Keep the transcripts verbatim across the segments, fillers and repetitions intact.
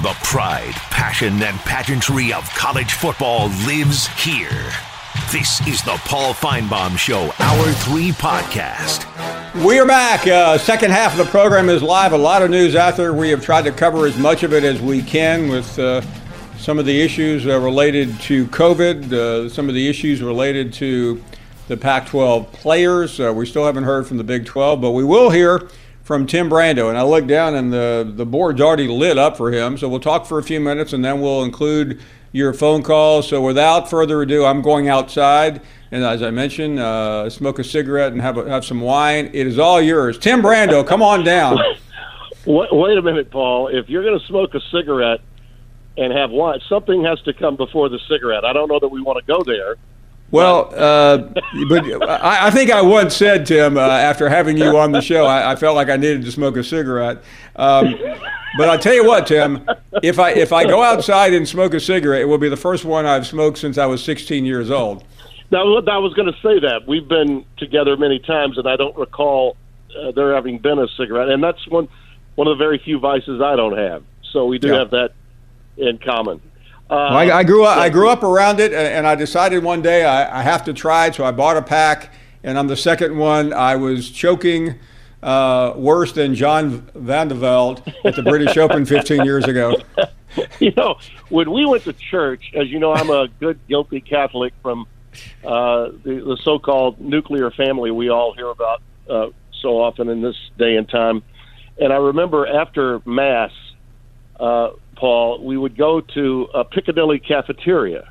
The pride, passion, and pageantry of college football lives here. This is the Paul Finebaum Show, Hour three podcast. We are back. Uh, second half of the program is live. A lot of news out there. We have tried to cover as much of it as we can with uh, some of the issues uh, related to COVID, uh, some of the issues related to the Pac twelve players. Uh, we still haven't heard from the Big twelve, but we will hear from Tim Brando. And I looked down and the, the board's already lit up for him. So we'll talk for a few minutes and then we'll include your phone calls. So without further ado, I'm going outside. And as I mentioned, uh, smoke a cigarette and have a, have some wine. It is all yours. Tim Brando, come on down. Wait, wait a minute, Paul. If you're going to smoke a cigarette and have wine, something has to come before the cigarette. I don't know that we want to go there. Well, uh, but I, I think I once said, Tim, uh, after having you on the show, I, I felt like I needed to smoke a cigarette. Um, but I tell you what, Tim, if I if I go outside and smoke a cigarette, it will be the first one I've smoked since I was sixteen years old. Now, I was going to say that. We've been together many times, and I don't recall uh, there having been a cigarette. And that's one one of the very few vices I don't have. So we do yeah. have that in common. Uh, well, I, I grew up. I grew up around it, and I decided one day I, I have to try it. So I bought a pack, and on the second one, I was choking uh, worse than John Van de Velde at the British Open fifteen years ago. You know, when we went to church, as you know, I'm a good guilty Catholic from uh, the, the so-called nuclear family we all hear about uh, so often in this day and time. And I remember after Mass. Uh, Paul, we would go to a Piccadilly cafeteria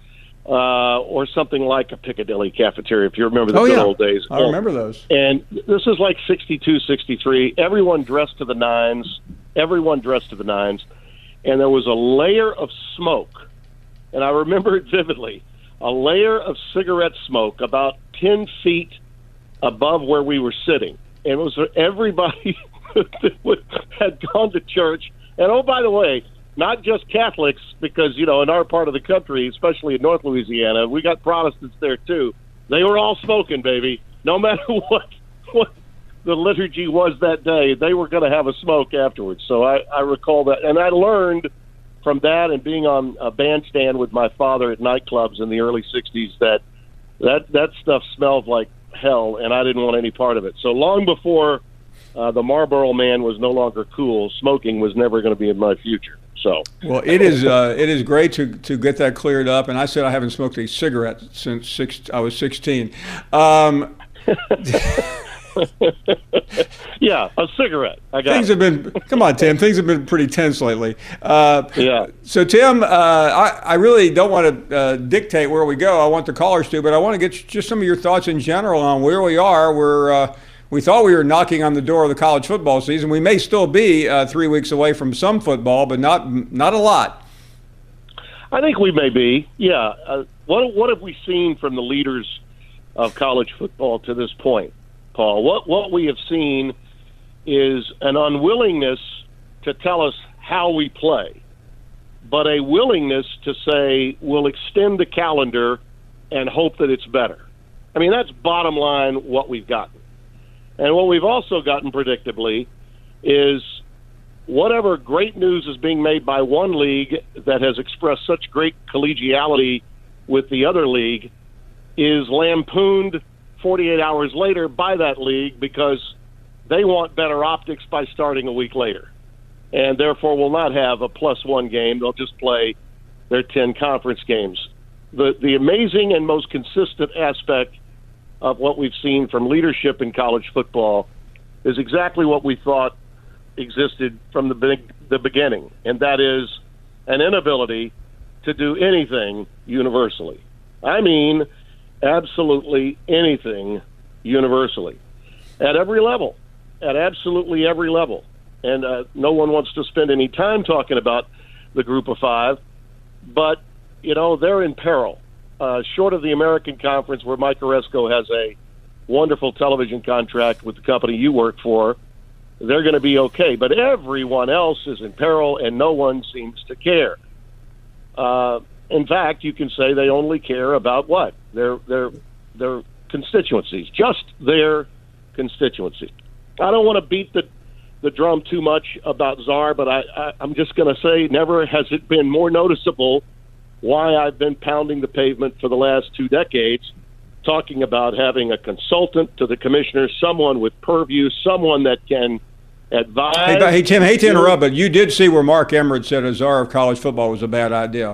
uh, or something like a Piccadilly cafeteria, if you remember the oh, good yeah. old days. I remember those. And this is like sixty-two, sixty-three. Everyone dressed to the nines. Everyone dressed to the nines. And there was a layer of smoke, and I remember it vividly, a layer of cigarette smoke about ten feet above where we were sitting. And it was everybody that had gone to church. And, oh, by the way, not just Catholics, because, you know, in our part of the country, especially in North Louisiana, we got Protestants there, too. They were all smoking, baby. No matter what what the liturgy was that day, they were going to have a smoke afterwards. So I, I recall that. And I learned from that and being on a bandstand with my father at nightclubs in the early sixties that that, that stuff smelled like hell, and I didn't want any part of it. So long before Uh, the Marlboro Man was no longer cool, smoking was never going to be in my future. So, well, it is uh, it is great to, to get that cleared up. And I said I haven't smoked a cigarette since six, I was sixteen. Um, yeah, a cigarette. I got things it. have been come on, Tim. Things have been pretty tense lately. Uh, yeah. So, Tim, uh, I I really don't want to uh, dictate where we go. I want the callers to, but I want to get just some of your thoughts in general on where we are. We're uh, We thought we were knocking on the door of the college football season. We may still be uh, three weeks away from some football, but not not a lot. I think we may be. Yeah. Uh, what what have we seen from the leaders of college football to this point, Paul? What what we have seen is an unwillingness to tell us how we play, but a willingness to say we'll extend the calendar and hope that it's better. I mean, that's bottom line what we've gotten. And what we've also gotten, predictably, is whatever great news is being made by one league that has expressed such great collegiality with the other league is lampooned forty-eight hours later by that league because they want better optics by starting a week later. And therefore will not have a plus one game. They'll just play their ten conference games. The, the amazing and most consistent aspect of what we've seen from leadership in college football is exactly what we thought existed from the big, the beginning, and that is an inability to do anything universally. I mean, absolutely anything universally at every level, at absolutely every level. And uh, no one wants to spend any time talking about the Group of Five, but, you know, they're in peril. Uh, short of the American Conference, where Mike Oresco has a wonderful television contract with the company you work for, they're going to be okay. But everyone else is in peril, and no one seems to care. Uh, in fact, you can say they only care about what? Their their their constituencies, just their constituency. I don't want to beat the the drum too much about Czar, but I, I, I'm just going to say never has it been more noticeable why I've been pounding the pavement for the last two decades, talking about having a consultant to the commissioner, someone with purview, someone that can advise. Hey, hey Tim, hate to interrupt, but you did see where Mark Emmert said a czar of college football was a bad idea.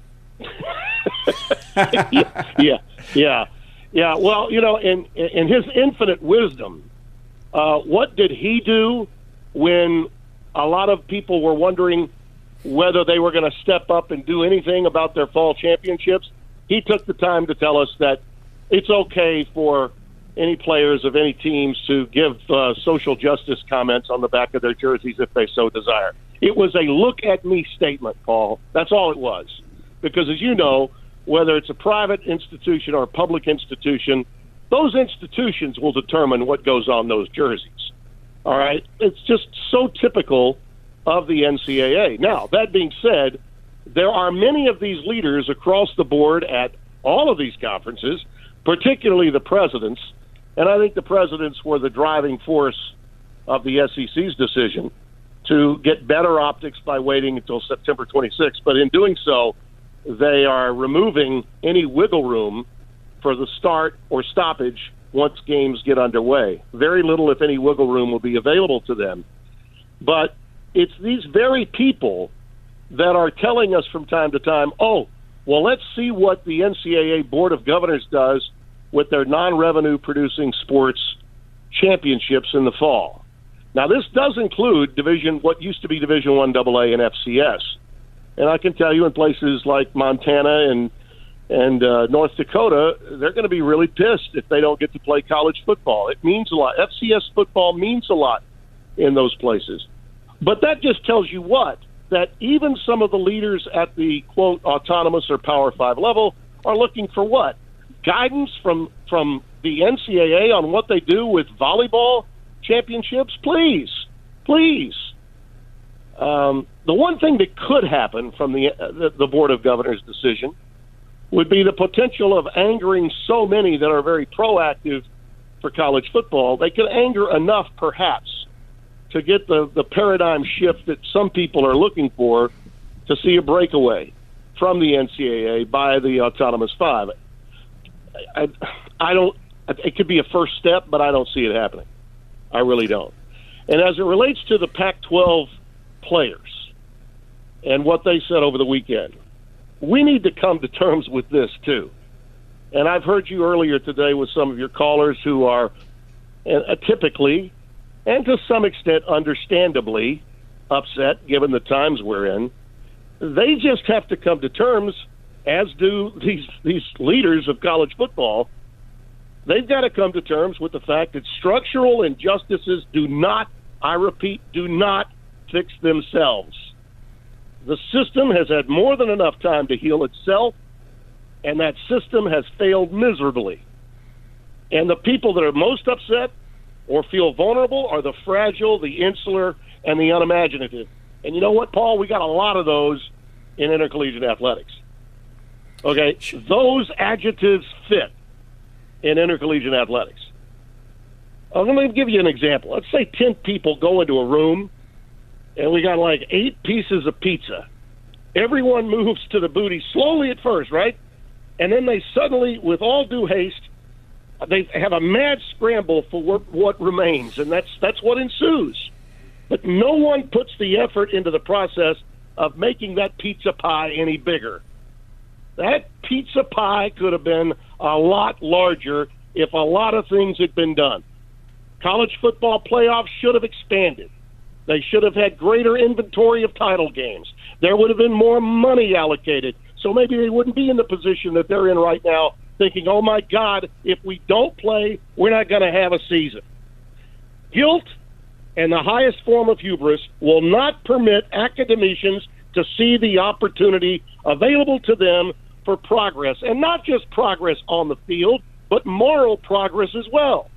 yeah, yeah, yeah, yeah. Well, you know, in in his infinite wisdom, uh, what did he do when a lot of people were wondering whether they were going to step up and do anything about their fall championships? He took the time to tell us that it's okay for any players of any teams to give uh, social justice comments on the back of their jerseys if they so desire. It was a look-at-me statement, Paul. That's all it was. Because, as you know, whether it's a private institution or a public institution, those institutions will determine what goes on those jerseys. All right? It's just so typical of the N C double A. Now, that being said, there are many of these leaders across the board at all of these conferences, particularly the presidents, and I think the presidents were the driving force of the S E C's decision to get better optics by waiting until September twenty-sixth. But in doing so, they are removing any wiggle room for the start or stoppage once games get underway. Very little, if any, wiggle room will be available to them. But it's these very people that are telling us from time to time, oh, well, let's see what the N C double A Board of Governors does with their non-revenue producing sports championships in the fall. Now, this does include division, what used to be Division One double A and F C S. And I can tell you in places like Montana and and uh, North Dakota, they're going to be really pissed if they don't get to play college football. It means a lot. F C S football means a lot in those places. But that just tells you what? That even some of the leaders at the, quote, autonomous or Power Five level are looking for what? Guidance from, from the N C double A on what they do with volleyball championships? Please, please. Um, the one thing that could happen from the, uh, the the Board of Governors' decision would be the potential of angering so many that are very proactive for college football. They could anger enough, perhaps, to get the, the paradigm shift that some people are looking for to see a breakaway from the N C double A by the Autonomous Five. I, I don't. It could be a first step, but I don't see it happening. I really don't. And as it relates to the Pac twelve players and what they said over the weekend, we need to come to terms with this too. And I've heard you earlier today with some of your callers who are uh, typically, and to some extent understandably, upset given the times we're in. They just have to come to terms, as do these these leaders of college football. They've got to come to terms with the fact that structural injustices do not, I repeat, do not fix themselves. The system has had more than enough time to heal itself, and that system has failed miserably. And the people that are most upset or feel vulnerable are the fragile, the insular, and the unimaginative. And you know what, Paul? We got a lot of those in intercollegiate athletics. Okay? Those adjectives fit in intercollegiate athletics. Uh, let me give you an example. Let's say ten people go into a room, and we got like eight pieces of pizza. Everyone moves to the booty slowly at first, right? And then they suddenly, with all due haste, they have a mad scramble for what, what remains, and that's that's what ensues. But no one puts the effort into the process of making that pizza pie any bigger. That pizza pie could have been a lot larger if a lot of things had been done. College football playoffs should have expanded. They should have had greater inventory of title games. There would have been more money allocated, so maybe they wouldn't be in the position that they're in right now, thinking, oh, my God, if we don't play, we're not going to have a season. Guilt and the highest form of hubris will not permit academicians to see the opportunity available to them for progress, and not just progress on the field, but moral progress as well.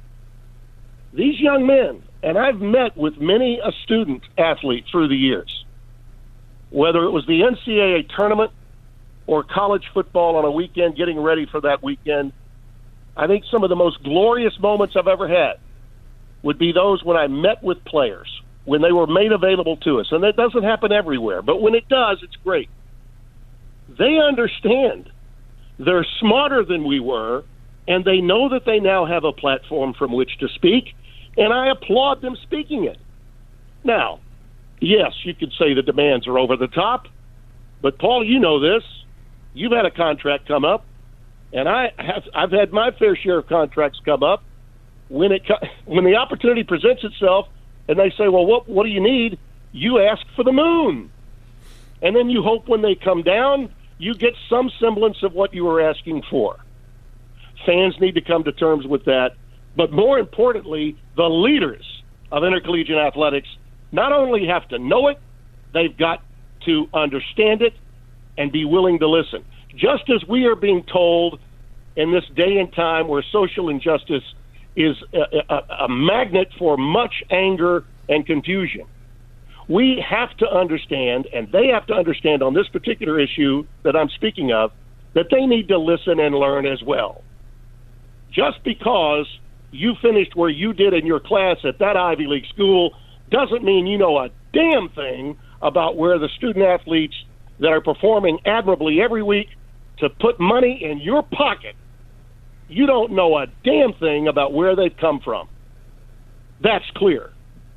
These young men, and I've met with many a student athlete through the years, whether it was the N C double A tournament or college football on a weekend, getting ready for that weekend, I think some of the most glorious moments I've ever had would be those when I met with players, when they were made available to us, and that doesn't happen everywhere, but when it does, it's great. They understand. They're smarter than we were, and they know that they now have a platform from which to speak, and I applaud them speaking it. Now, yes, you could say the demands are over the top, but Paul, you know this. You've had a contract come up, and I have, I've had my fair share of contracts come up. When it when the opportunity presents itself, and they say, well, what what do you need? You ask for the moon. And then you hope when they come down, you get some semblance of what you were asking for. Fans need to come to terms with that. But more importantly, the leaders of intercollegiate athletics not only have to know it, they've got to understand it and be willing to listen. Just as we are being told in this day and time where social injustice is a, a, a magnet for much anger and confusion, we have to understand, and they have to understand on this particular issue that I'm speaking of, that they need to listen and learn as well. Just because you finished where you did in your class at that Ivy League school doesn't mean you know a damn thing about where the student athletes that are performing admirably every week to put money in your pocket, you don't know a damn thing about where they've come from. That's clear.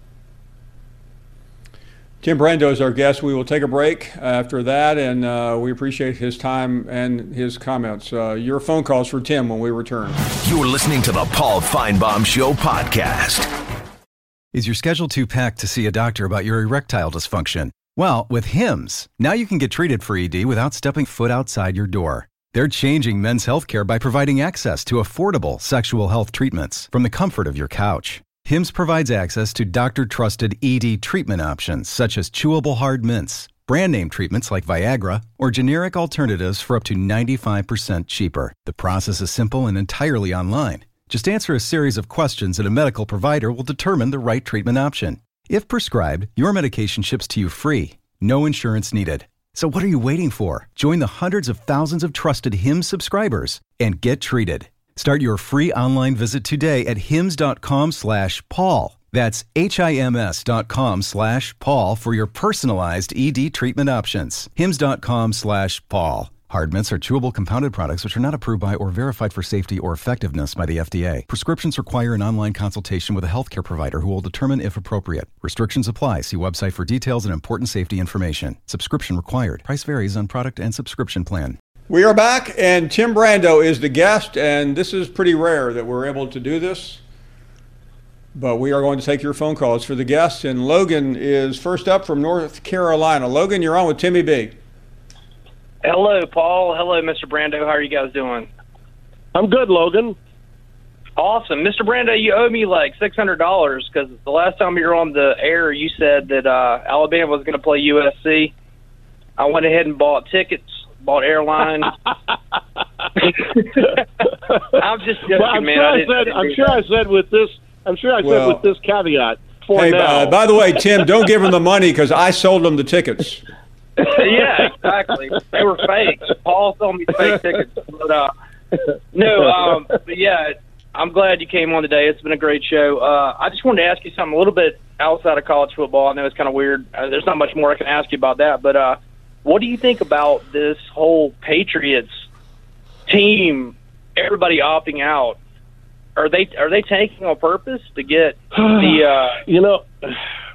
Tim Brando is our guest. We will take a break after that, and uh, we appreciate his time and his comments. Uh, your phone calls for Tim when we return. You're listening to the Paul Feinbaum Show podcast. Is your schedule too packed to see a doctor about your erectile dysfunction? Well, with Hims, now you can get treated for E D without stepping foot outside your door. They're changing men's healthcare by providing access to affordable sexual health treatments from the comfort of your couch. Hims provides access to doctor-trusted E D treatment options such as chewable hard mints, brand-name treatments like Viagra, or generic alternatives for up to ninety-five percent cheaper. The process is simple and entirely online. Just answer a series of questions and a medical provider will determine the right treatment option. If prescribed, your medication ships to you free. No insurance needed. So what are you waiting for? Join the hundreds of thousands of trusted Hims subscribers and get treated. Start your free online visit today at hims.com slash Paul. That's H-I-M-S dot com slash Paul for your personalized E D treatment options. Hims.com slash Paul. Hard mints are chewable compounded products which are not approved by or verified for safety or effectiveness by the F D A. Prescriptions require an online consultation with a healthcare provider who will determine if appropriate. Restrictions apply. See website for details and important safety information. Subscription required. Price varies on product and subscription plan. We are back, and Tim Brando is the guest, and this is pretty rare that we're able to do this. But we are going to take your phone calls for the guests, and Logan is first up from North Carolina. Logan, you're on with Timmy B. Hello, Paul. Hello, Mister Brando. How are you guys doing? I'm good, Logan. Awesome. Mister Brando, you owe me like six hundred dollars because the last time you were on the air, you said that uh, Alabama was going to play U S C. I went ahead and bought tickets, bought airlines. I'm just joking, well, I'm man. Sure I I said, I'm sure I said with this. I'm sure I well, said with this caveat. For hey, now. uh, by the way, Tim, don't give him the money because I sold him the tickets. Yeah, exactly. They were fake. Paul sold me fake tickets. But, uh, no, um, but yeah, I'm glad you came on today. It's been a great show. Uh, I just wanted to ask you something a little bit outside of college football. I know it's kind of weird. Uh, there's not much more I can ask you about that. But uh, what do you think about this whole Patriots team, everybody opting out? Are they are they tanking on purpose to get the uh, – You know –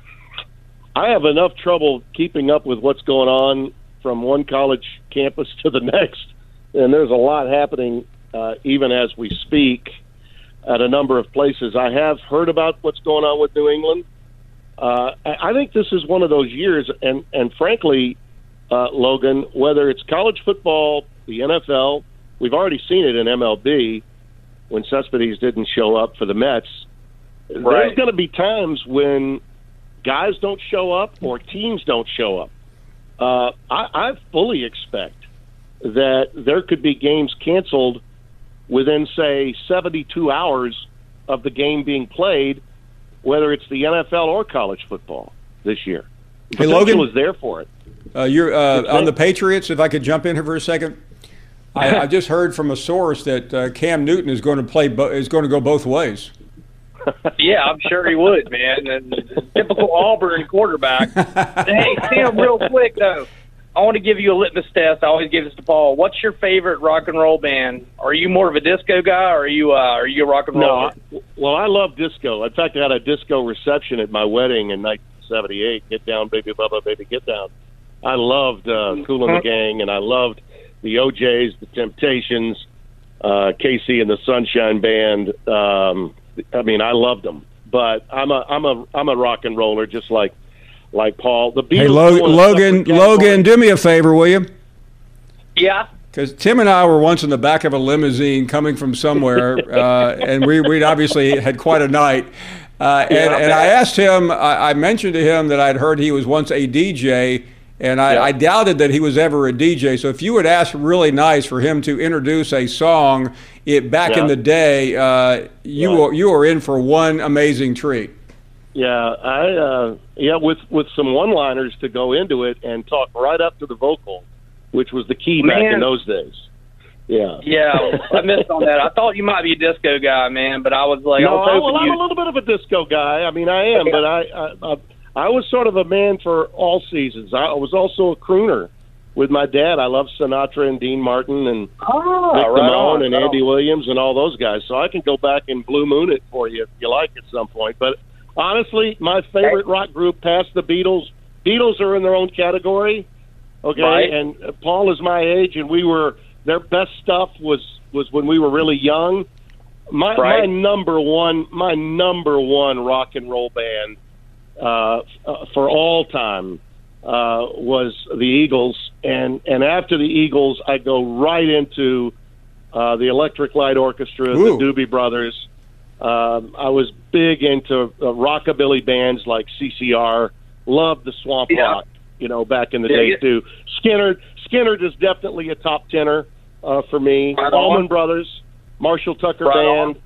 I have enough trouble keeping up with what's going on from one college campus to the next, and there's a lot happening uh, even as we speak at a number of places. I have heard about what's going on with New England. Uh, I think this is one of those years, and, and frankly, uh, Logan, whether it's college football, the N F L, we've already seen it in M L B when Cespedes didn't show up for the Mets. Right. There's going to be times when guys don't show up or teams don't show up. Uh, I, I fully expect that there could be games canceled within, say, seventy-two hours of the game being played, whether it's the N F L or college football this year. The hey, Logan was there for it. Uh, you're uh, on the Patriots. If I could jump in here for a second, I, I just heard from a source that uh, Cam Newton is going to play bo- is going to go both ways. Yeah, I'm sure he would, man. And typical Auburn quarterback. Hey, Tim, real quick, though. I want to give you a litmus test. I always give this to Paul. What's your favorite rock and roll band? Are you more of a disco guy, or are you uh, are you a rock and roll? No, I, well, I love disco. In fact, I had a disco reception at my wedding in nineteen seventy-eight. Get down, baby, bubba, baby, get down. I loved uh, Kool and the Gang, and I loved the O Js, the Temptations, uh, Casey and the Sunshine Band. Um, I mean, I loved them. But I'm a I'm a I'm a rock and roller, just like. Like Paul, the Beatles. Hey, Lo- Logan, Logan, do me a favor, will you? Yeah. Because Tim and I were once in the back of a limousine coming from somewhere, uh, and we we obviously had quite a night. Uh, and, Yeah, and I asked him, I, I mentioned to him that I'd heard he was once a D J, and I, Yeah. I doubted that he was ever a D J. So if you would ask really nice for him to introduce a song it back Yeah. in the day, uh, you Right. are, you are in for one amazing treat. Yeah, I uh, yeah, with with some one-liners to go into it and talk right up to the vocal, which was the key back Man. in those days. Yeah. Yeah, I missed on that. I thought you might be a disco guy, man, but I was like, No, I was I, hoping well, I'm you. a little bit of a disco guy. I mean, I am, but I, I I I was sort of a man for all seasons. I was also a crooner with my dad. I loved Sinatra and Dean Martin and Oh, Nick right Damone on, and right Andy on. Williams and all those guys. So I can go back and Blue Moon it for you if you like at some point. But honestly, my favorite rock group past the Beatles, Beatles are in their own category, okay? Right. And uh, Paul is my age, and we were, their best stuff was, was when we were really young. My, Right. my number one, my number one rock and roll band uh, uh, for all time uh, was the Eagles. And, and after the Eagles, I go right into uh, the Electric Light Orchestra, Ooh. the Doobie Brothers. Um, I was big into uh, rockabilly bands like C C R. Loved the Swamp Yeah. Rock, you know, back in the Yeah, day yeah. too. Skinner, Skinner is definitely a top tenor uh, for me. Right on. Allman Brothers, Marshall Tucker Right Band.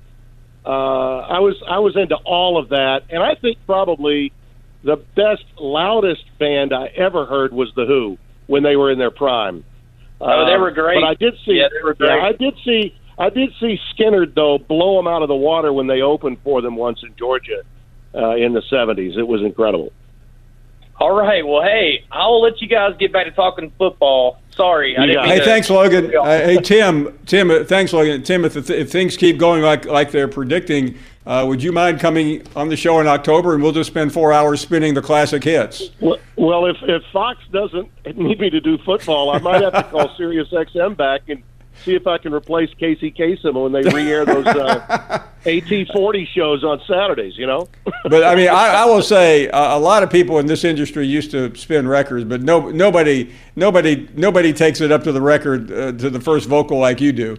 Uh, I was I was into all of that, and I think probably the best, loudest band I ever heard was the Who when they were in their prime. Oh, they were great. But I did see, Yeah, they were great. I did see, I did see Skinner though blow them out of the water when they opened for them once in Georgia uh, in the seventies. It was incredible. All right. Well, hey, I'll let you guys get back to talking football. Sorry. I You didn't got mean Hey, to- thanks, Logan. Uh, hey, Tim. Tim, uh, thanks, Logan. Tim, if, if things keep going like like they're predicting, uh, would you mind coming on the show in October, and we'll just spend four hours spinning the classic hits? Well, well, if if Fox doesn't need me to do football, I might have to call Sirius X M back and see if I can replace Casey Kasem when they re-air those uh, A T forty shows on Saturdays. You know. But I mean, I, I will say uh, a lot of people in this industry used to spin records, but no, nobody, nobody, nobody takes it up to the record uh, to the first vocal like you do.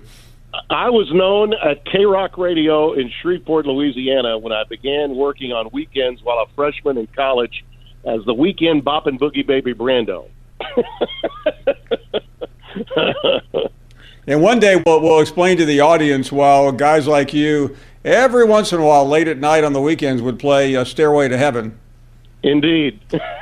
I was known at K-Rock Radio in Shreveport, Louisiana, when I began working on weekends while a freshman in college as the weekend boppin' boogie baby Brando. And one day we'll, we'll explain to the audience while guys like you, every once in a while, late at night on the weekends, would play uh, Stairway to Heaven. Indeed.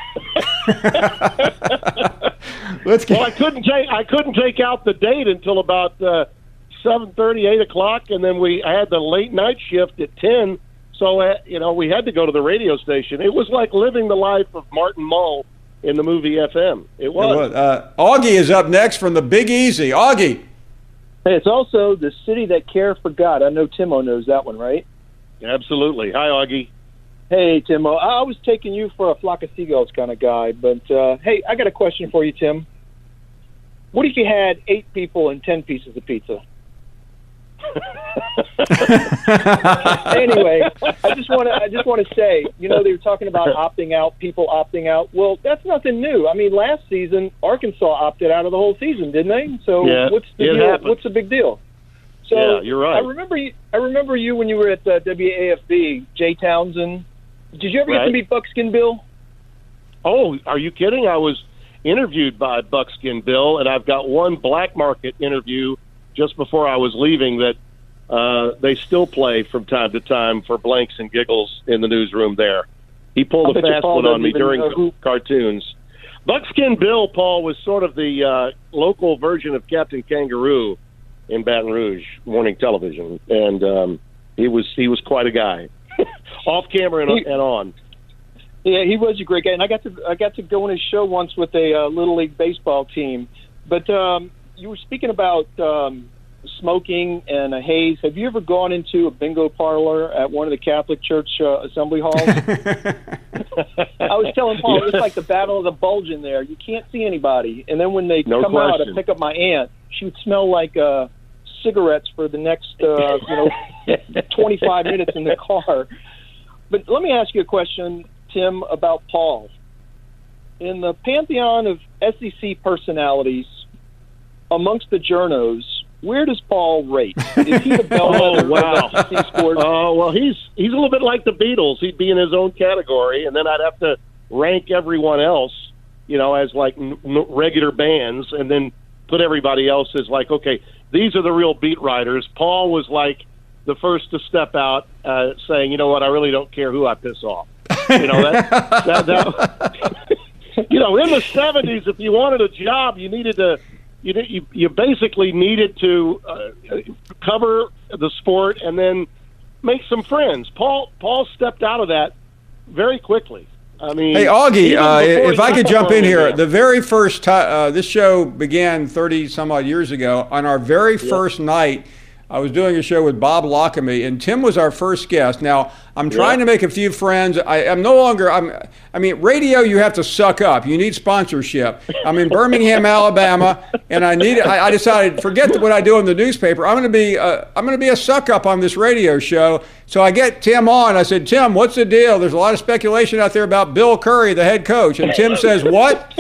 Let's get. Well, I couldn't take I couldn't take out the date until about uh, seven thirty, eight o'clock, and then we I had the late night shift at ten. So uh, you know we had to go to the radio station. It was like living the life of Martin Mull in the movie F M. It was. Uh, Augie is up next from the Big Easy. Augie. Hey, it's also the city that care for God. I know Timo knows that one, right? Absolutely. Hi, Augie. Hey, Timo. I was taking you for a flock of seagulls kind of guy, but uh, hey, I got a question for you, Tim. What if you had eight people and ten pieces of pizza? Anyway, I just want to I just want to say, you know, they were talking about opting out, people opting out. Well, that's nothing new. I mean, last season Arkansas opted out of the whole season, didn't they? So Yeah, what's the it deal? happened. What's the big deal? So Yeah, you're right. I remember you. I remember you when you were at uh, W A F B. Jay Townsend. Did you ever get Right. to meet Buckskin Bill? Oh, are you kidding? I was interviewed by Buckskin Bill, and I've got one black market interview just before I was leaving that uh, they still play from time to time for blanks and giggles in the newsroom there. He pulled I a bet you fast Paul one on doesn't me even during know who- cartoons. Buckskin Bill, Paul, was sort of the uh, local version of Captain Kangaroo in Baton Rouge morning television, and um, he was he was quite a guy. off camera and, He- and on. Yeah, he was a great guy, and I got to I got to go on his show once with a uh, little league baseball team. But um, you were speaking about um, smoking and a haze. Have you ever gone into a bingo parlor at one of the Catholic Church uh, assembly halls? I was telling Paul, it's like the Battle of the Bulge in there. You can't see anybody, and then when they No come out question. and pick up my aunt, she would smell like uh, cigarettes for the next uh, you know twenty-five minutes in the car. But let me ask you a question, Tim, about Paul. In the pantheon of S E C personalities, amongst the journos, where does Paul rate? Is he the bellwether Oh, wow. of S E C sports? Oh, well, he's he's a little bit like the Beatles. He'd be in his own category, and then I'd have to rank everyone else, you know, as like n- n- regular bands, and then put everybody else as like, okay, these are the real beat writers. Paul was like the first to step out, uh, saying, you know what, I really don't care who I piss off. You know, that, that, that you know, in the seventies, if you wanted a job, you needed to, you you, you basically needed to uh, cover the sport and then make some friends. Paul Paul stepped out of that very quickly. I mean, Hey, Augie, even uh, before if he I could got jump to in here, Birmingham. the very first time, uh, this show began thirty some odd years ago. On our very first night, I was doing a show with Bob Lockamy, and Tim was our first guest. Now, I'm trying to make a few friends. I am no longer, I'm, I mean, radio, you have to suck up. You need sponsorship. I'm in Birmingham, Alabama, and I need, I, I decided, forget what I do in the newspaper. I'm going to be, uh, I'm going to be a suck up on this radio show. So I get Tim on. I said, Tim, what's the deal? There's a lot of speculation out there about Bill Curry, the head coach. And Tim says, what?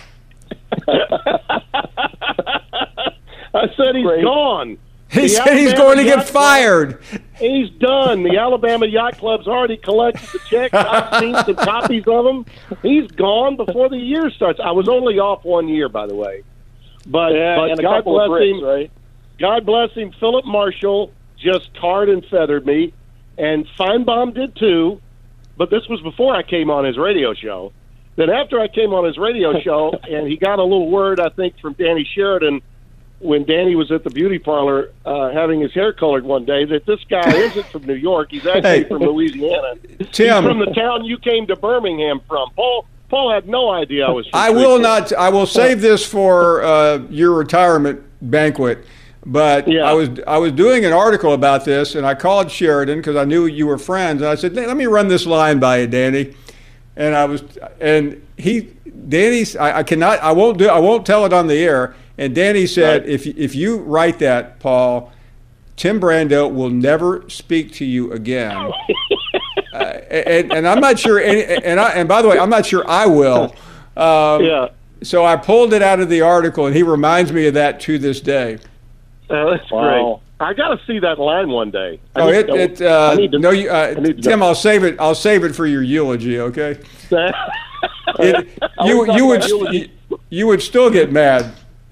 I said he's Great. gone. He The said he's Alabama going to Yacht get fired. Club, he's done. The Alabama Yacht Club's already collected the checks. I've seen some copies of them. He's gone before the year starts. I was only off one year, by the way. But, Yeah, but and a God couple of bless bricks, him. right? God bless him. Philip Marshall just tarred and feathered me, and Feinbaum did too. But this was before I came on his radio show. Then after I came on his radio show, and he got a little word, I think, from Danny Sheridan when Danny was at the beauty parlor uh, having his hair colored one day, that this guy isn't from New York. He's actually Hey. from Louisiana. Tim. He's from the town you came to Birmingham from. Paul Paul had no idea I was from I will Shreveport. not. I will save this for uh, your retirement banquet. But Yeah. I was I was doing an article about this, and I called Sheridan because I knew you were friends, and I said, "Let me run this line by you, Danny." And I was, and he, Danny's, I, I cannot, I won't do, I won't tell it on the air. And Danny said, Right. if if you write that, Paul, Tim Brando will never speak to you again. uh, and, and I'm not sure, any, and I, and by the way, I'm not sure I will. Um, Yeah. So I pulled it out of the article, and he reminds me of that to this day. Uh, that's Wow. great. I got to see that line one day. I Oh, need it, to- it, uh, I need to- no, you, uh, I need to- Tim, I'll save it. I'll save it for your eulogy. Okay. It, I you was talking you would about eulogy. you, you would still get mad.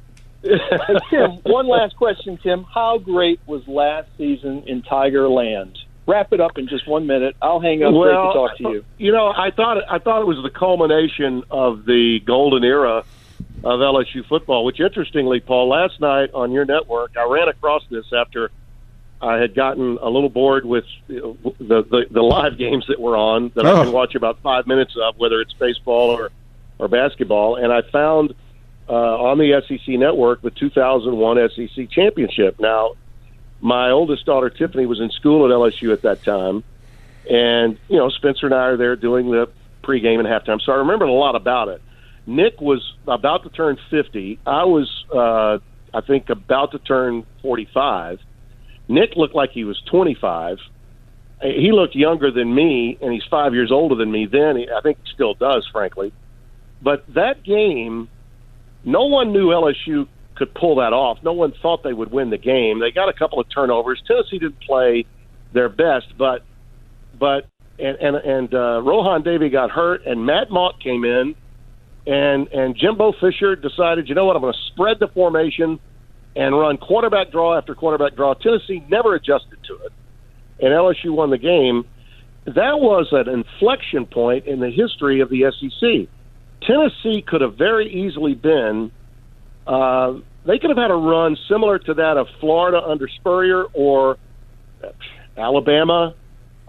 Tim, one last question, Tim. How great was last season in Tiger Land? Wrap it up in just one minute. I'll hang up. Great to talk to you. You know, I thought I thought it was the culmination of the golden era of L S U football. Which, interestingly, Paul, last night on your network, I ran across this after I had gotten a little bored with the the, the live games that were on that Oh. I can watch about five minutes of, whether it's baseball or or basketball, and I found uh, on the S E C network the two thousand one S E C championship. Now, my oldest daughter Tiffany was in school at L S U at that time, and you know Spencer and I are there doing the pregame and halftime, so I remembered a lot about it. Nick was about to turn fifty. I was, uh, I think, about to turn forty-five. Nick looked like he was twenty-five. He looked younger than me, and he's five years older than me then. I think he still does, frankly. But that game, no one knew L S U could pull that off. No one thought they would win the game. They got a couple of turnovers. Tennessee didn't play their best, but but and and, and uh, Rohan Davey got hurt, and Matt Mott came in, and and Jimbo Fisher decided, you know what, I'm going to spread the formation and run quarterback draw after quarterback draw. Tennessee never adjusted to it, and L S U won the game. That was an inflection point in the history of the S E C. Tennessee could have very easily been uh, they could have had a run similar to that of Florida under Spurrier or Alabama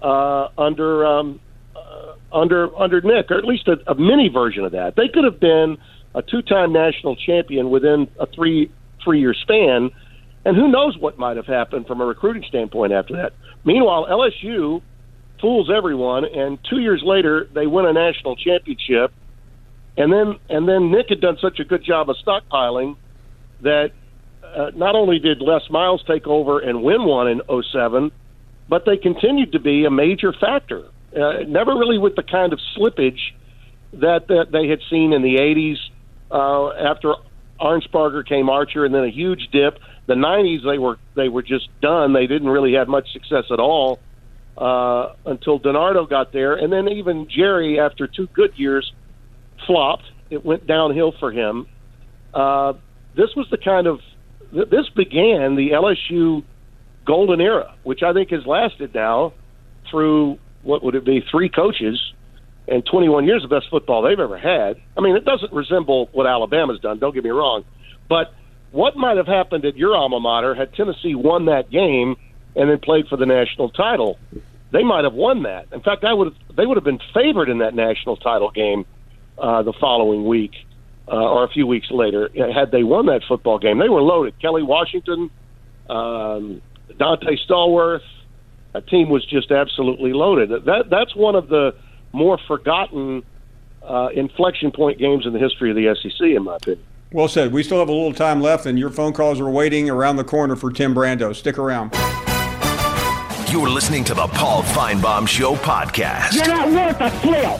uh, under um, uh, under under Nick, or at least a, a mini version of that. They could have been a two-time national champion within a three three-year span, and who knows what might have happened from a recruiting standpoint after that. Meanwhile, L S U fools everyone, and two years later they win a national championship, and then and then Nick had done such a good job of stockpiling that uh, not only did Les Miles take over and win one in oh seven, but they continued to be a major factor. Uh, never really with the kind of slippage that, that they had seen in the eighties. Uh, after Arnsparger came Archer, and then a huge dip. The nineties, they were they were just done. They didn't really have much success at all uh, until DiNardo got there, and then even Jerry, after two good years, flopped. It went downhill for him. Uh, this was the kind of this began the L S U golden era, which I think has lasted now through what would it be three coaches and twenty-one years of best football they've ever had. I mean, it doesn't resemble what Alabama's done, don't get me wrong. But what might have happened at your alma mater had Tennessee won that game and then played for the national title? They might have won that. In fact, I would have, they would have been favored in that national title game uh, the following week uh, or a few weeks later had they won that football game. They were loaded. Kelly Washington, um, Dante Stallworth, a team was just absolutely loaded. That That's one of the more forgotten uh, inflection point games in the history of the S E C, in my opinion. Well said. We still have a little time left, and your phone calls are waiting around the corner for Tim Brando. Stick around. You're listening to the Paul Finebaum Show podcast. You're not worth a flail.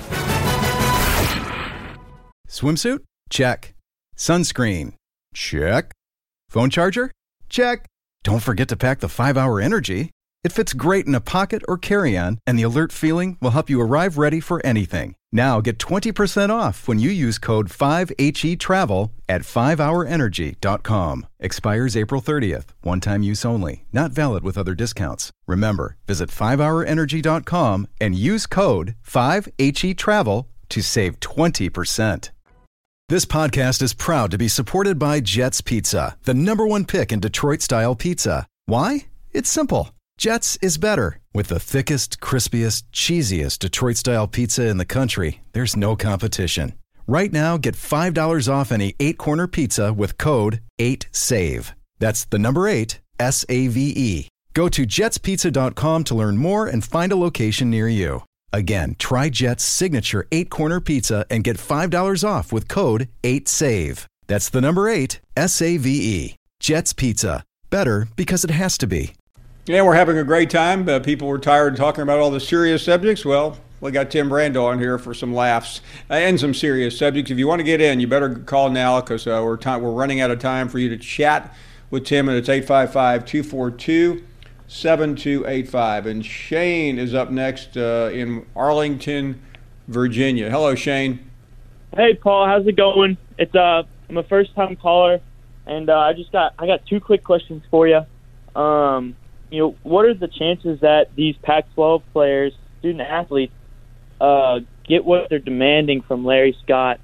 Swimsuit? Check. Sunscreen? Check. Phone charger? Check. Don't forget to pack the five hour Energy. It fits great in a pocket or carry-on, and the alert feeling will help you arrive ready for anything. Now get twenty percent off when you use code five H E travel at five hour energy dot com. Expires April thirtieth. One-time use only. Not valid with other discounts. Remember, visit five hour energy dot com and use code five H E travel to save twenty percent. This podcast is proud to be supported by Jets Pizza, the number one pick in Detroit-style pizza. Why? It's simple. Jets is better. With the thickest, crispiest, cheesiest Detroit-style pizza in the country, there's no competition. Right now, get five dollars off any eight-corner pizza with code eight save. That's the number eight, S A V E. Go to jets pizza dot com to learn more and find a location near you. Again, try Jet's signature eight-corner pizza and get five dollars off with code eight save. That's the number eight, S A V E. Jet's Pizza. Better because it has to be. Yeah, we're having a great time. Uh, people were tired of talking about all the serious subjects. Well, we got Tim Brando on here for some laughs uh, and some serious subjects. If you want to get in, you better call now because uh, we're, time, we're running out of time for you to chat with Tim, and it's eight five five, two four two, seven two eight five. And Shane is up next uh, in Arlington, Virginia. Hello, Shane. Hey, Paul. How's it going? It's uh, I'm a first-time caller, and uh, I just got I got two quick questions for you. Um, you know, what are the chances that these Pac twelve players, student athletes, uh, get what they're demanding from Larry Scott?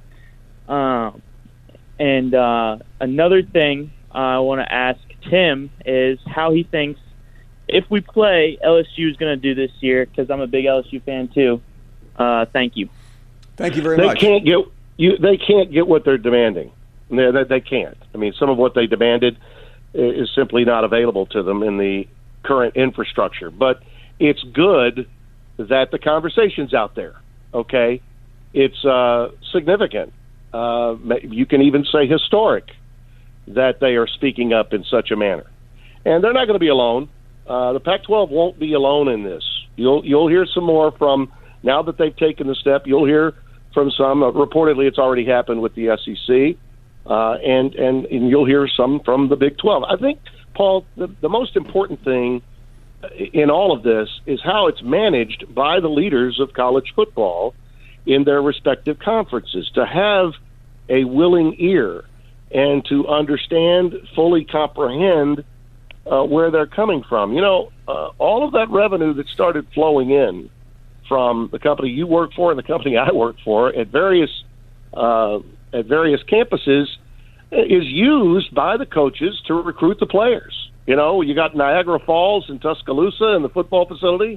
Um, and uh, another thing I want to ask Tim is how he thinks if we play, L S U is going to do this year, because I'm a big L S U fan too. Uh, thank you. Thank you very they much. Can't get, you, they can't get what they're demanding. They, they, they can't. I mean, some of what they demanded is simply not available to them in the current infrastructure. But it's good that the conversation's out there, okay? It's uh, significant. Uh, you can even say historic that they are speaking up in such a manner. And they're not going to be alone. Uh, the Pac twelve won't be alone in this. You'll you'll hear some more from, now that they've taken the step, you'll hear from some. Uh, reportedly, it's already happened with the S E C. Uh, and, and, and you'll hear some from the Big twelve. I think, Paul, the, the most important thing in all of this is how it's managed by the leaders of college football in their respective conferences, to have a willing ear and to understand, fully comprehend uh, where they're coming from. You know, uh, all of that revenue that started flowing in from the company you work for and the company I work for at various uh, at various campuses is used by the coaches to recruit the players. You know, you got Niagara Falls and Tuscaloosa and the football facility.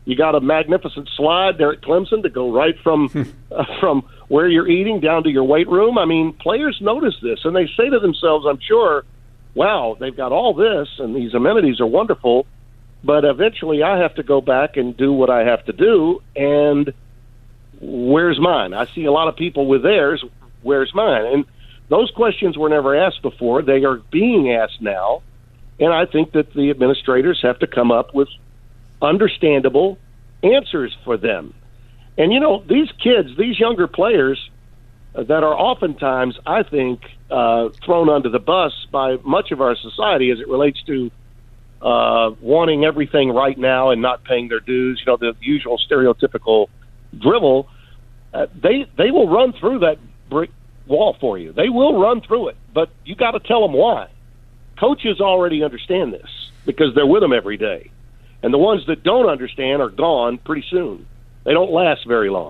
You got a magnificent slide there at Clemson to go right from uh, from where you're eating down to your weight room. I mean, players notice this, and they say to themselves, I'm sure, wow, they've got all this, and these amenities are wonderful, but eventually I have to go back and do what I have to do, and where's mine? I see a lot of people with theirs. Where's mine? And those questions were never asked before. They are being asked now, and I think that the administrators have to come up with understandable answers for them. And, you know, these kids, these younger players that are oftentimes, I think, uh, thrown under the bus by much of our society as it relates to uh, wanting everything right now and not paying their dues, you know, the usual stereotypical drivel, uh, they they will run through that brick wall for you. They will run through it, but you got to tell them why. Coaches already understand this because they're with them every day. And the ones that don't understand are gone pretty soon. They don't last very long.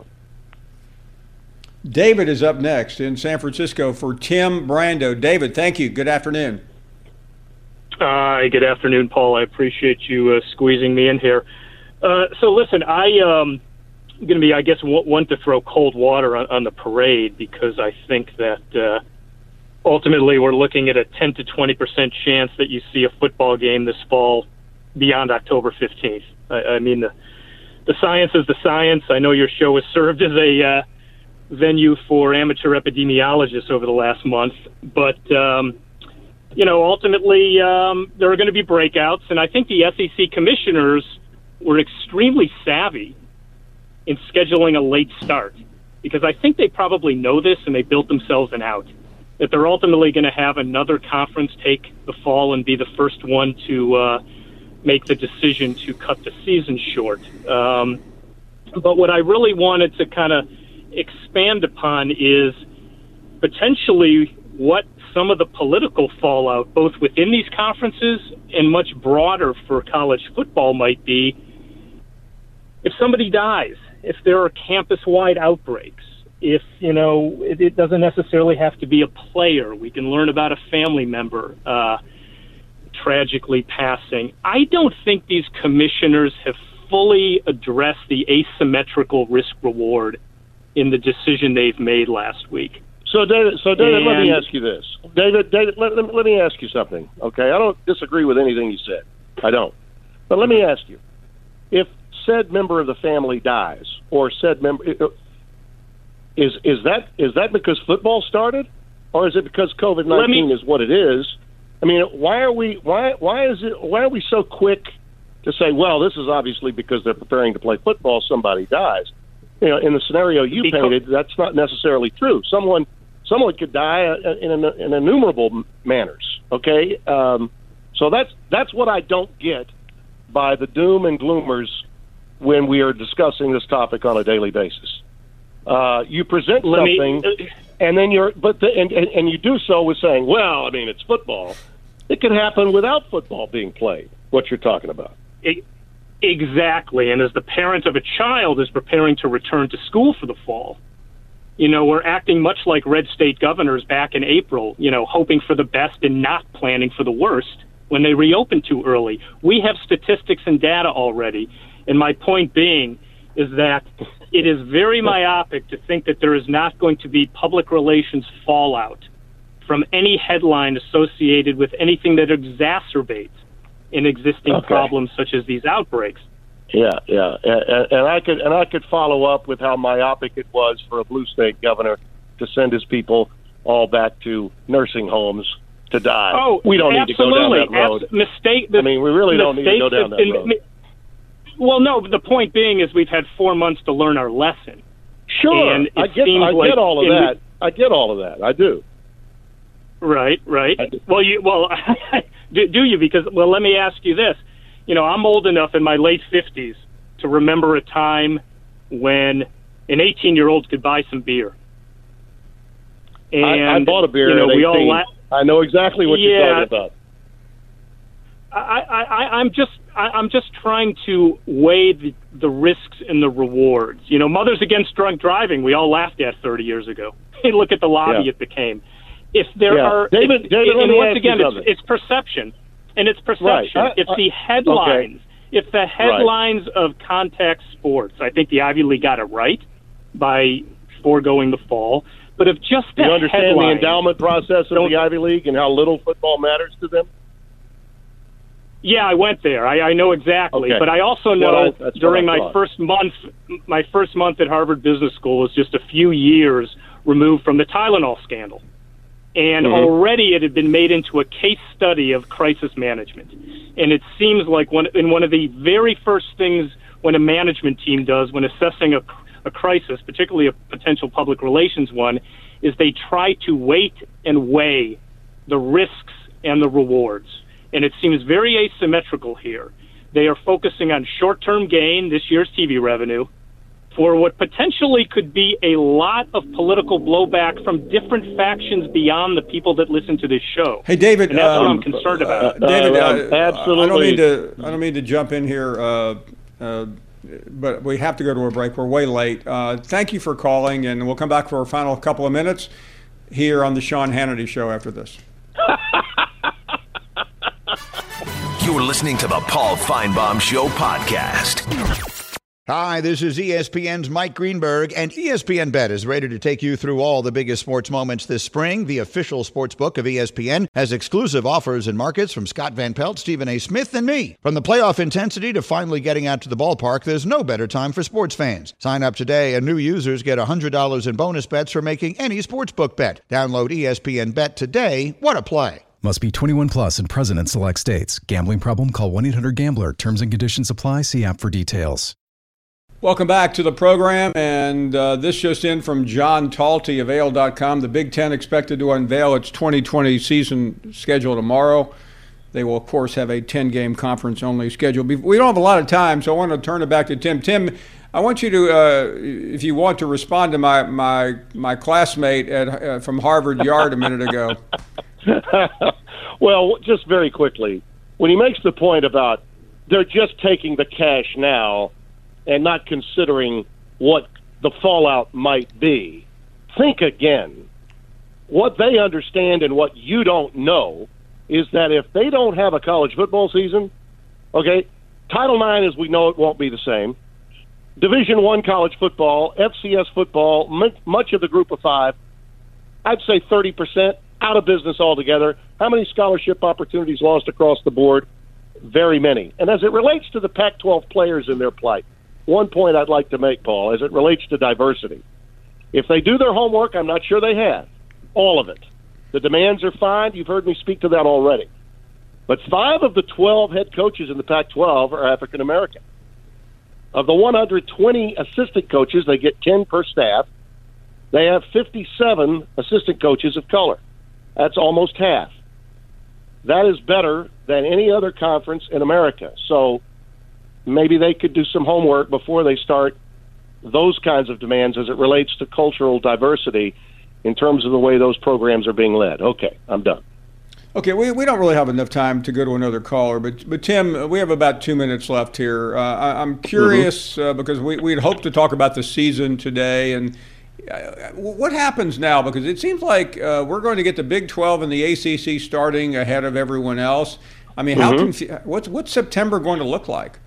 David is up next in San Francisco for Tim Brando. David, thank you. Good afternoon. Hi, uh, good afternoon, Paul. I appreciate you uh, squeezing me in here. Uh, so listen, I um, I'm going to be, I guess, one to throw cold water on, on the parade because I think that uh, ultimately we're looking at a ten to twenty percent chance that you see a football game this fall beyond October fifteenth. I, I mean, the, the science is the science. I know your show has served as a uh, venue for amateur epidemiologists over the last month, but, um, you know, ultimately um, there are going to be breakouts, and I think the S E C commissioners were extremely savvy in scheduling a late start because I think they probably know this and they built themselves an out, that they're ultimately going to have another conference take the fall and be the first one to uh, make the decision to cut the season short. Um, but what I really wanted to kind of expand upon is potentially what some of the political fallout, both within these conferences and much broader for college football, might be if somebody dies, if there are campus-wide outbreaks, if, you know, it, it doesn't necessarily have to be a player. We can learn about a family member uh, tragically passing. I don't think these commissioners have fully addressed the asymmetrical risk-reward in the decision they've made last week. So, David, so David, and, let me ask you this. David, David, let, let, let me ask you something, okay? I don't disagree with anything you said. I don't. But let me ask you, if said member of the family dies, or said member, is is that is that because football started, or is it because COVID nineteen is what it is? I mean, why are we why why is it why are we so quick to say, well, this is obviously because they're preparing to play football, somebody dies? You know, in the scenario you because, painted, that's not necessarily true. Someone someone could die in, in, in innumerable manners. Okay, um, so that's that's what I don't get by the doom and gloomers when we are discussing this topic on a daily basis. Uh, you present Let something, me, uh, and then you're, but the, and, and and you do so with saying, well, I mean, it's football. It could happen without football being played. What you're talking about? It, exactly. And as the parent of a child is preparing to return to school for the fall, you know, we're acting much like red state governors back in April. You know, hoping for the best and not planning for the worst when they reopen too early. We have statistics and data already. And my point being is that it is very myopic to think that there is not going to be public relations fallout from any headline associated with anything that exacerbates an existing okay. problem such as these outbreaks. Yeah, yeah, and, and I could and I could follow up with how myopic it was for a blue state governor to send his people all back to nursing homes to die. Oh, we don't absolutely. need to go down that road. Abs- mistake. The, I mean, we really don't need to go down that in, road. Well, no, the point being is we've had four months to learn our lesson. Sure, and I get I like get all of that. I get all of that. I do. Right, right. Well, you well, do, do you? Because well, let me ask you this. You know, I'm old enough in my late fifties to remember a time when an eighteen-year-old could buy some beer. And I, I bought a beer you know, at we eighteen. all la- I know exactly what yeah, you're talking about. I, I, I'm just I, I'm just trying to weigh the, the risks and the rewards. You know, Mothers Against Drunk Driving, we all laughed at thirty years ago. Hey, look at the lobby yeah. it became. If there yeah. are, David, if, David, and let me once ask again, you it's, it's perception, and it's perception. Right. I, if I, the headlines, okay. if the headlines right. of contact sports, I think the Ivy League got it right by foregoing the fall. But if just the you understand headlines, the endowment process of the Ivy League and how little football matters to them? Yeah, I went there. I, I know exactly. Okay. But I also know I, during my thought. first month, my first month at Harvard Business School was just a few years removed from the Tylenol scandal. And mm-hmm. already it had been made into a case study of crisis management. And it seems like one, in one of the very first things when a management team does when assessing a, a crisis, particularly a potential public relations one, is they try to weight and weigh the risks and the rewards. And it seems very asymmetrical here. They are focusing on short-term gain, this year's T V revenue, for what potentially could be a lot of political blowback from different factions beyond the people that listen to this show. Hey, David, and that's um, what I'm concerned about. Uh, David, uh, uh, absolutely. I don't mean to. I don't mean to jump in here, uh, uh, but we have to go to a break. We're way late. Uh, thank you for calling, and we'll come back for our final couple of minutes here on the Sean Hannity Show after this. You're listening to the Paul Feinbaum Show podcast. Hi, this is E S P N's Mike Greenberg, and E S P N Bet is ready to take you through all the biggest sports moments this spring. The official sports book of E S P N has exclusive offers and markets from Scott Van Pelt, Stephen A. Smith, and me. From the playoff intensity to finally getting out to the ballpark, there's no better time for sports fans. Sign up today, and new users get one hundred dollars in bonus bets for making any sportsbook bet. Download E S P N Bet today. What a play. Must be twenty-one plus and present in select states. Gambling problem? Call one eight hundred gambler. Terms and conditions apply. See app for details. Welcome back to the program, and uh, this just in from John Talty of A L dot com. The Big Ten expected to unveil its twenty twenty season schedule tomorrow. They will, of course, have a ten-game conference-only schedule. We don't have a lot of time, so I want to turn it back to Tim. Tim, I want you to, uh, if you want to respond to my my, my classmate at, uh, from Harvard Yard a minute ago. Well, just very quickly, when he makes the point about they're just taking the cash now and not considering what the fallout might be, think again. What they understand and what you don't know is that if they don't have a college football season, okay, Title nine as we know it won't be the same. Division One college football, F C S football, m- much of the group of five, I'd say thirty percent out of business altogether. How many scholarship opportunities lost across the board? Very many. And as it relates to the Pac twelve players in their plight, one point I'd like to make, Paul, as it relates to diversity. If they do their homework, I'm not sure they have, all of it. The demands are fine. You've heard me speak to that already. But five of the twelve head coaches in the Pac twelve are African American. Of the one hundred twenty assistant coaches, they get ten per staff. They have fifty-seven assistant coaches of color. That's almost half. That is better than any other conference in America. So maybe they could do some homework before they start those kinds of demands as it relates to cultural diversity in terms of the way those programs are being led. Okay, I'm done. Okay, we, we don't really have enough time to go to another caller, but but Tim, we have about two minutes left here. Uh, I, I'm curious mm-hmm. uh, because we, we'd hoped to talk about the season today, and uh, what happens now? Because it seems like uh, we're going to get the Big twelve and the A C C starting ahead of everyone else. I mean, how mm-hmm. confu- what's what's September going to look like?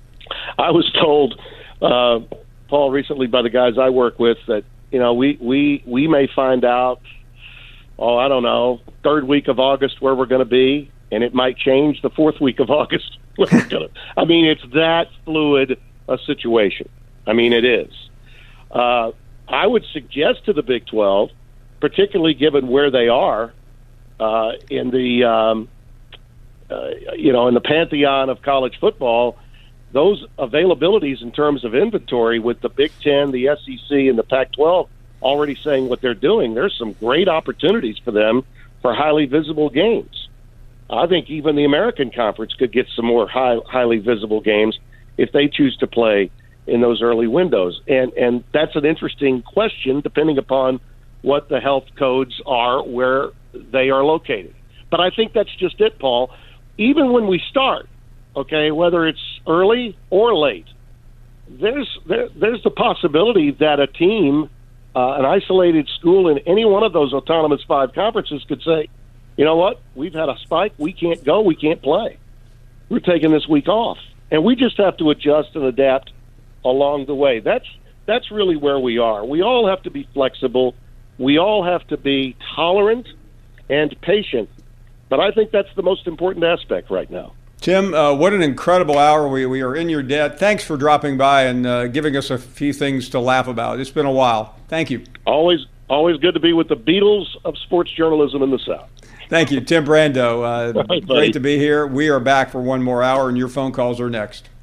I was told, uh, Paul, recently by the guys I work with that, you know, we, we, we may find out, oh, I don't know, third week of August where we're going to be, and it might change the fourth week of August. Where we're gonna, I mean, it's that fluid a situation. I mean, it is. Uh, I would suggest to the Big twelve, particularly given where they are uh, in the, um, uh, you know, in the pantheon of college football, those availabilities in terms of inventory with the Big Ten, the S E C, and the Pac twelve already saying what they're doing, there's some great opportunities for them for highly visible games. I think even the American Conference could get some more high, highly visible games if they choose to play in those early windows. And and that's an interesting question depending upon what the health codes are where they are located. But I think that's just it, Paul. Even when we start, okay, whether it's early or late, there's there, there's the possibility that a team, uh, an isolated school in any one of those autonomous five conferences could say, you know what, we've had a spike, we can't go, we can't play. We're taking this week off. and we just have to adjust and adapt along the way. That's that's really where we are. We all have to be flexible. We all have to be tolerant and patient. But I think that's the most important aspect right now. Tim, uh, what an incredible hour. We, we are in your debt. Thanks for dropping by and uh, giving us a few things to laugh about. It's been a while. Thank you. Always always good to be with the Beatles of sports journalism in the South. Thank you, Tim Brando. Uh, Right, great to be here. We are back for one more hour, and your phone calls are next.